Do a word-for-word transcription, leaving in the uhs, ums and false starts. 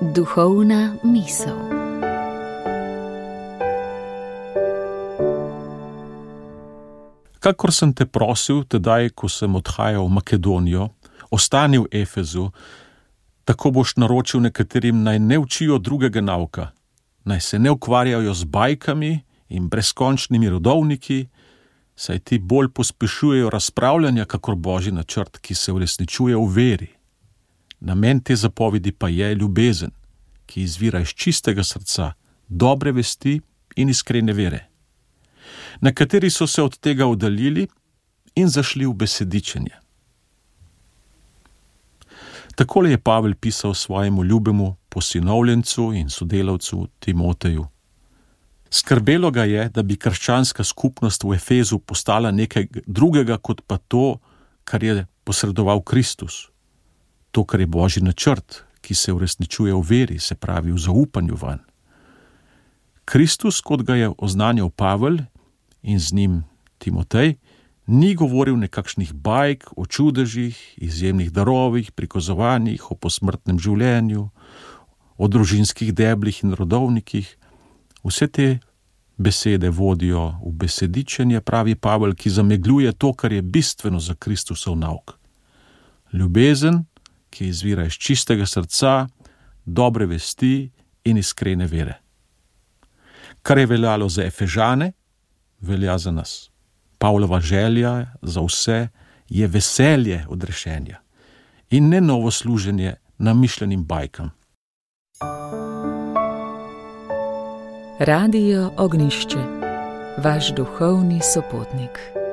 Duhovna misel. Kakor sem te prosil, tedaj, ko sem odhajal v Makedonijo, ostani v Efezu, tako boš naročil nekaterim, naj ne učijo drugega nauka, naj se ne ukvarjajo z bajkami in brezkončnimi rodovniki, saj ti bolj pospešujejo razpravljanja, kakor Božji načrt, ki se uresničuje v veri. Namen te zapovedi pa je ljubezen, ki izvira iz čistega srca, dobre vesti in iskrene vere. Nekateri so se od tega oddaljili in zašli v besedičenje. Takole je Pavel pisal svojemu ljubemu posinovljencu in sodelavcu Timoteju. Skrbelo ga je, da bi krščanska skupnost v Efezu postala nekaj drugega kot pa to, kar je posredoval Kristus. To, kar je Božji načrt, ki se uresničuje v veri, se pravi v zaupanju vanj. Kristus, kot ga je oznanjal Pavel in z njim Timotej, ni govoril nekakšnih bajk o čudežih, izjemnih darovih, prikazovanjih, o posmrtnem življenju, o družinskih deblih in rodovnikih. Vse te besede vodijo v besedičenje, pravi Pavel, ki zamegljuje to, kar je bistveno za Kristusov nauk. Ljubezen, ki izvira iz čistega srca, dobre vesti in iskrene vere. Kar je veljalo za Efežane, velja za nas. Pavlova želja za vse je veselje odrešenja in ne novo služenje namišljenim bajkam. Radio Ognjišče, vaš duhovni sopotnik.